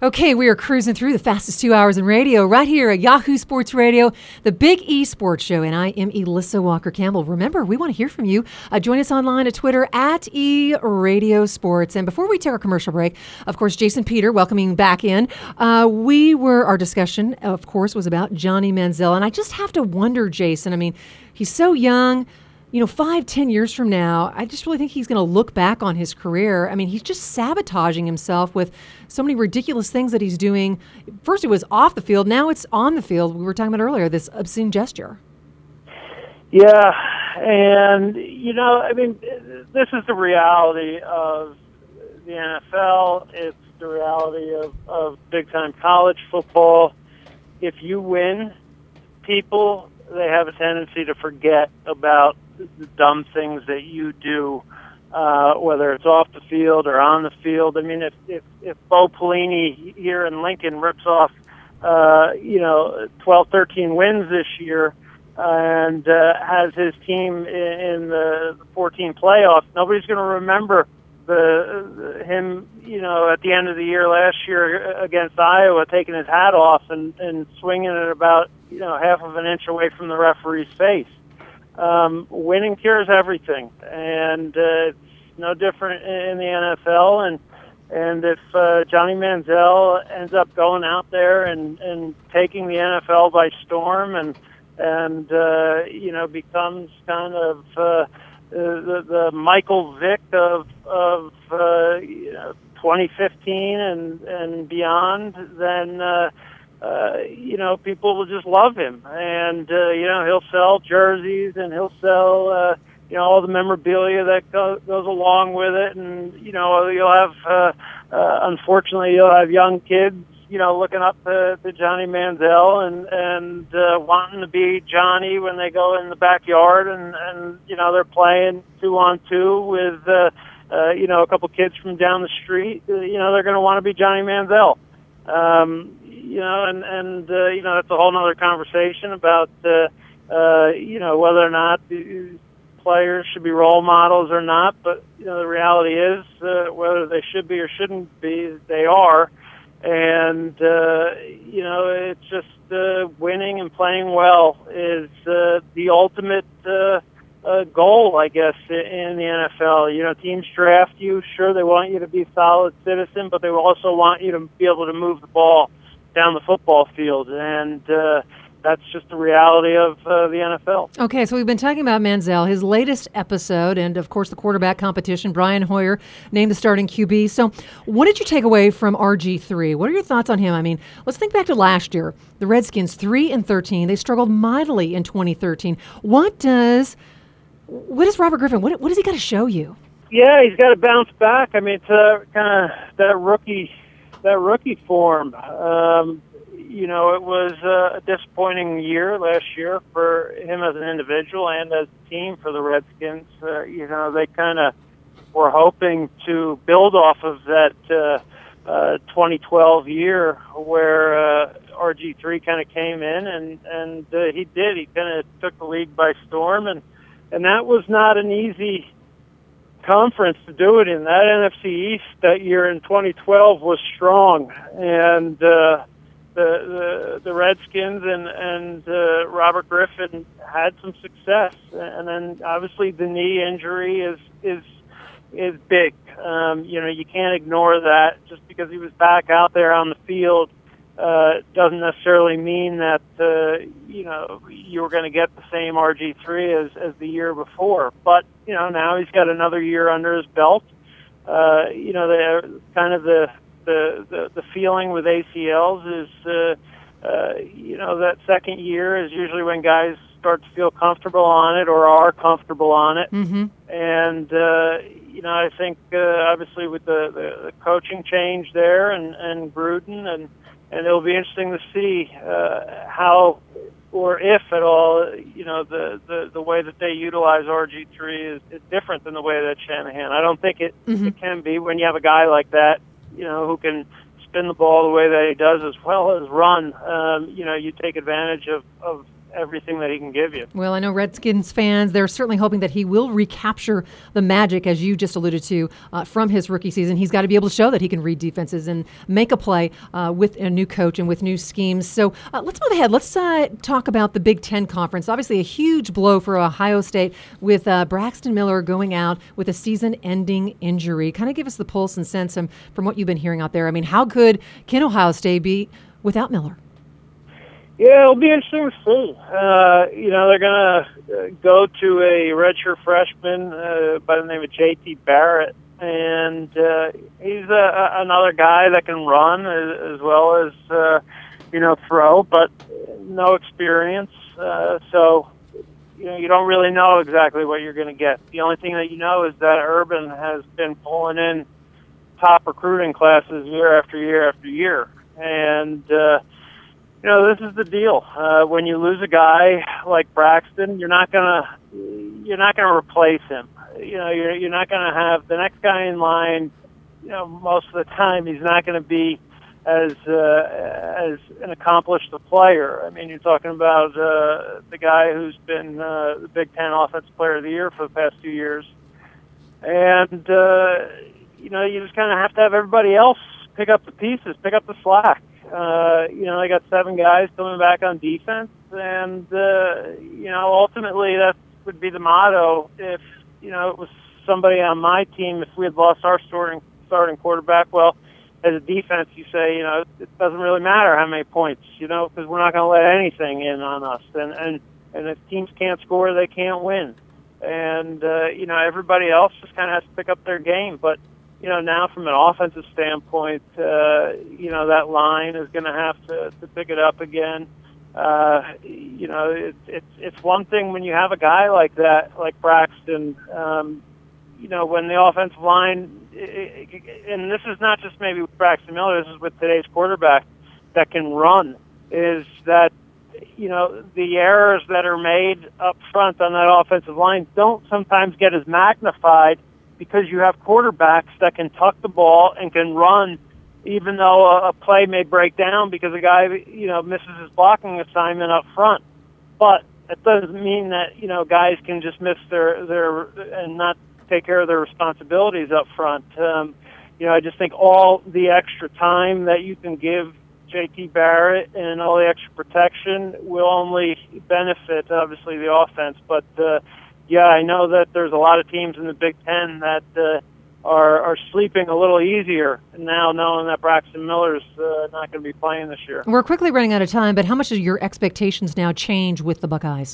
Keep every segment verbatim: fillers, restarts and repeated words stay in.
Okay, we are cruising through the fastest two hours in radio right here at Yahoo Sports Radio, the Big E Sports Show, and I am Elissa Walker-Campbell. Remember, we want to hear from you. Uh, join us online at Twitter at E Radio Sports. And before we take our commercial break, of course, Jason Peter, welcoming back in. Uh, we were, our discussion, of course, was about Johnny Manziel. And I just have to wonder, Jason, I mean, he's so young. You know, five, ten years from now, I just really think he's going to look back on his career. I mean, he's just sabotaging himself with so many ridiculous things that he's doing. First, it was off the field. Now it's on the field. We were talking about earlier, this obscene gesture. Yeah, and, you know, I mean, this is the reality of the N F L. It's the reality of, of big-time college football. If you win, people, they have a tendency to forget about the dumb things that you do, uh, whether it's off the field or on the field. I mean, if if, if Bo Pelini here in Lincoln rips off, uh, you know, twelve, thirteen wins this year and uh, has his team in, in the fourteen playoffs, nobody's going to remember the, the him, you know, at the end of the year last year against Iowa, taking his hat off and, and swinging it about, you know, half of an inch away from the referee's face. Um, winning cures everything, and uh, it's no different in the N F L. And and if uh, Johnny Manziel ends up going out there and, and taking the N F L by storm, and and uh, you know becomes kind of uh, the, the Michael Vick of of uh, you know, twenty fifteen and and beyond, then. Uh, Uh, you know, people will just love him, and uh, you know he'll sell jerseys and he'll sell uh, you know all the memorabilia that go, goes along with it, and you know you'll have uh, uh, unfortunately you'll have young kids you know looking up to, to Johnny Manziel and and uh, wanting to be Johnny when they go in the backyard and and you know they're playing two on two with uh, uh, you know a couple kids from down the street. Uh, you know they're going to want to be Johnny Manziel. Um, You know, and, and uh, you know, it's a whole other conversation about, uh, uh, you know, whether or not the players should be role models or not. But, you know, the reality is uh, whether they should be or shouldn't be, they are. And, uh, you know, it's just uh, winning and playing well is uh, the ultimate uh, uh, goal, I guess, in the N F L. You know, teams draft you. Sure, they want you to be a solid citizen, but they also want you to be able to move the ball down the football field, and uh, that's just the reality of uh, the N F L. Okay, so we've been talking about Manziel, his latest episode, and of course the quarterback competition. Brian Hoyer named the starting Q B. So what did you take away from R G three? What are your thoughts on him? I mean, let's think back to last year. The Redskins, three and thirteen. They struggled mightily in twenty thirteen. What does what does Robert Griffin, what, what does he got to show you? Yeah, he's got to bounce back. I mean, it's uh, kind of that rookie that rookie form. Um, you know, it was uh, a disappointing year last year for him as an individual and as a team for the Redskins. Uh, you know, they kind of were hoping to build off of that uh, uh, twenty twelve year where uh, R G three kind of came in, and, and uh, he did. He kind of took the league by storm, and, and that was not an easy conference to do it in. That N F C East that year in twenty twelve was strong, and uh, the, the the Redskins and and uh, Robert Griffin had some success, and then obviously the knee injury is is is big. Um, you know, you can't ignore that. Just because he was back out there on the field uh, doesn't necessarily mean that uh, you know you were going to get the same R G three as as the year before. But you know, now he's got another year under his belt. Uh, you know, the kind of the, the the the feeling with A C Ls is, uh, uh, you know, that second year is usually when guys start to feel comfortable on it or are comfortable on it. Mm-hmm. And uh, you know, I think uh, obviously with the, the, the coaching change there and and Gruden and and it'll be interesting to see uh, how or if at all, you know, the, the, the way that they utilize R G three is, is different than the way that Shanahan. I don't think it, mm-hmm. it can be when you have a guy like that, you know, who can spin the ball the way that he does as well as run. Um, you know, you take advantage of, of everything that he can give you. Well, I know Redskins fans, they're certainly hoping that he will recapture the magic, as you just alluded to, uh, from his rookie season. He's got to be able to show that he can read defenses and make a play uh, with a new coach and with new schemes. So uh, let's move ahead. Let's uh, talk about the Big Ten Conference. Obviously a huge blow for Ohio State with uh, Braxton Miller going out with a season-ending injury. Kind of give us the pulse and sense um, from what you've been hearing out there. I mean, how good can Ohio State be without Miller? Yeah, it'll be interesting to see. Uh, you know, they're going to uh, go to a redshirt freshman uh, by the name of J T Barrett, and uh, he's a, another guy that can run as, as well as, uh, you know, throw, but no experience. Uh, so, you know, you don't really know exactly what you're going to get. The only thing that you know is that Urban has been pulling in top recruiting classes year after year after year, and uh, you know, this is the deal. Uh, when you lose a guy like Braxton, you're not gonna you're not gonna replace him. You know, you're you're not gonna have the next guy in line. You know, most of the time he's not going to be as uh, as an accomplished a player. I mean, you're talking about uh, the guy who's been uh, the Big Ten Offensive Player of the Year for the past two years, and uh, you know, you just kind of have to have everybody else pick up the pieces, pick up the slack. Uh, you know, they got seven guys coming back on defense, and, uh, you know, ultimately that would be the motto. If, you know, it was somebody on my team, if we had lost our starting, starting quarterback, well, as a defense, you say, you know, it doesn't really matter how many points, you know, because we're not going to let anything in on us. And, and, and if teams can't score, they can't win. And, uh, you know, everybody else just kind of has to pick up their game. But, you know, now from an offensive standpoint, uh, you know, that line is going to have to, to pick it up again. Uh, you know, it, it's it's one thing when you have a guy like that, like Braxton, um, you know, when the offensive line, it, it, and this is not just maybe with Braxton Miller, this is with today's quarterback that can run, is that, you know, the errors that are made up front on that offensive line don't sometimes get as magnified because you have quarterbacks that can tuck the ball and can run, even though a, a play may break down because a guy, you know, misses his blocking assignment up front. But it doesn't mean that, you know, guys can just miss their, their and not take care of their responsibilities up front. Um, you know, I just think all the extra time that you can give J T Barrett and all the extra protection will only benefit, obviously, the offense. But, uh, yeah, I know that there's a lot of teams in the Big Ten that uh, are are sleeping a little easier now, knowing that Braxton Miller's uh, not going to be playing this year. We're quickly running out of time, but how much do your expectations now change with the Buckeyes?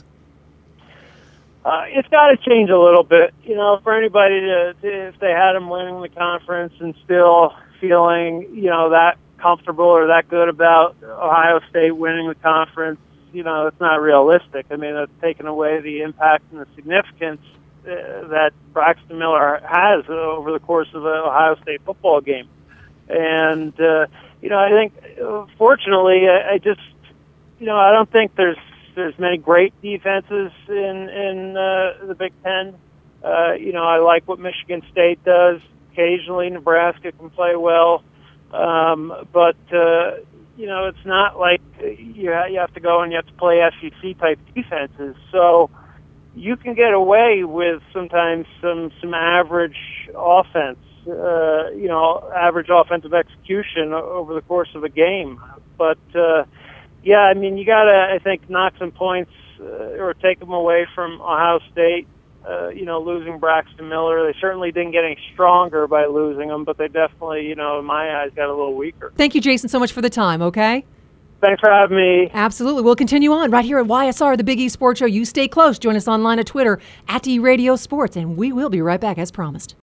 Uh, it's got to change a little bit, you know, for anybody to, to if they had them winning the conference and still feeling, you know, that comfortable or that good about Ohio State winning the conference. You know, it's not realistic. I mean, it's taken away the impact and the significance uh, that Braxton Miller has uh, over the course of an Ohio State football game. And, uh, you know, I think, uh, fortunately, I, I just, you know, I don't think there's there's many great defenses in, in uh, the Big Ten. Uh, you know, I like what Michigan State does. Occasionally, Nebraska can play well. Um, but, uh, you know, it's not like you you have to go and you have to play S E C-type defenses. So you can get away with sometimes some, some average offense, uh, you know, average offensive execution over the course of a game. But, uh, yeah, I mean, you got to, I think, knock some points uh, or take them away from Ohio State. Uh, you know, losing Braxton Miller. They certainly didn't get any stronger by losing him, but they definitely, you know, in my eyes, got a little weaker. Thank you, Jason, so much for the time, okay? Thanks for having me. Absolutely. We'll continue on right here at Y S R, the Big East Sports Show. You stay close. Join us online at Twitter, at eRadio Sports, and we will be right back as promised.